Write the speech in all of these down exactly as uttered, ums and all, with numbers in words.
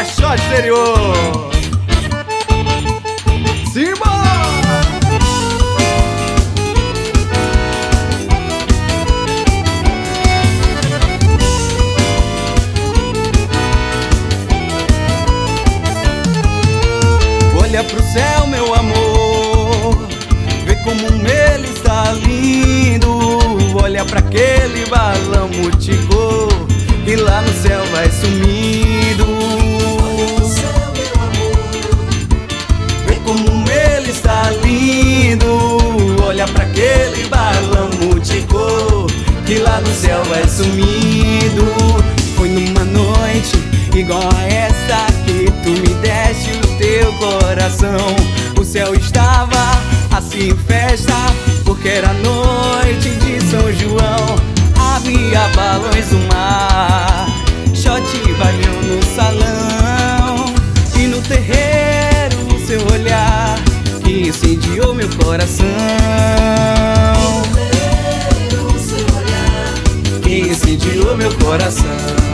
É Shot Exterior. Simbora! Olha pro céu, meu amor, vê como ele está lindo. Olha pra aquele balão multicor que lá no céu vai sumindo. Olha pro céu, meu amor, vê como ele está lindo. Olha pra aquele balão multicor que lá no céu vai sumindo. Foi numa noite igual a essa que tu me deste o teu coração. O céu estava assim em festa, porque era noite de São João. Havia balões no mar, shot baião no salão. E no terreiro o seu olhar que incendiou meu coração. o seu olhar Que incendiou meu coração.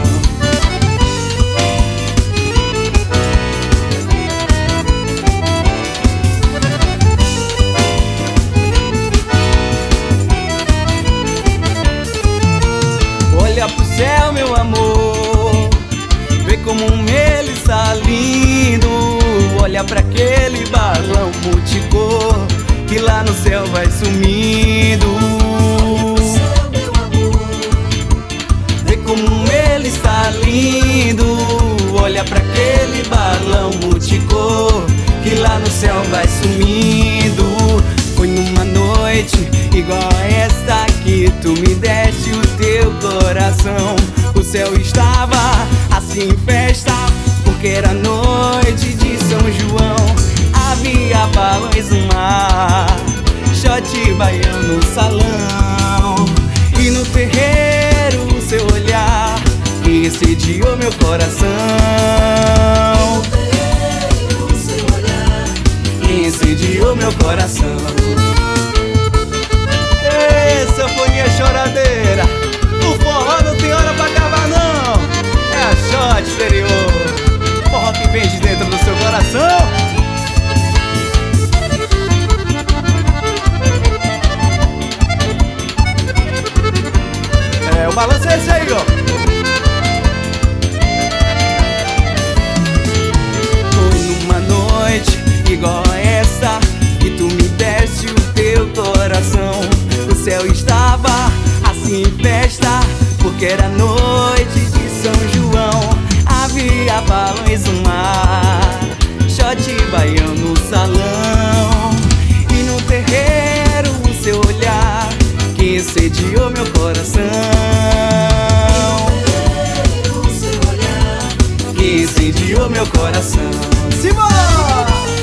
Olha pro céu, meu amor, vê como ele está lindo. Olha pra aquele balão multicor que lá no céu vai sumindo. Olha pro céu, meu amor, Vê como ele está lindo. Olha pra aquele balão multicor que lá no céu vai sumindo. Foi numa noite igual a esta que tu me deste o teu coração. O céu estava assim em festa, porque era noite de São João. Havia balões no mar, shot baião no salão. E no terreiro o seu olhar que incendiou meu coração. o seu olhar Que incendiou meu coração. Ei, sanfoninha choradeira, o forró não tem hora pra acabar não. É a Shot Exterior, forró que vem de dentro do seu coração. É, o balanço é esse aí, ó. Foi numa noite igual a essa que tu me deste o teu coração. O céu estava assim em festa, porque era noite de São João. Havia balões no mar, shot baião no salão. E no terreiro o seu olhar que incendiou meu coração. o seu olhar Que incendiou meu coração. Simbora!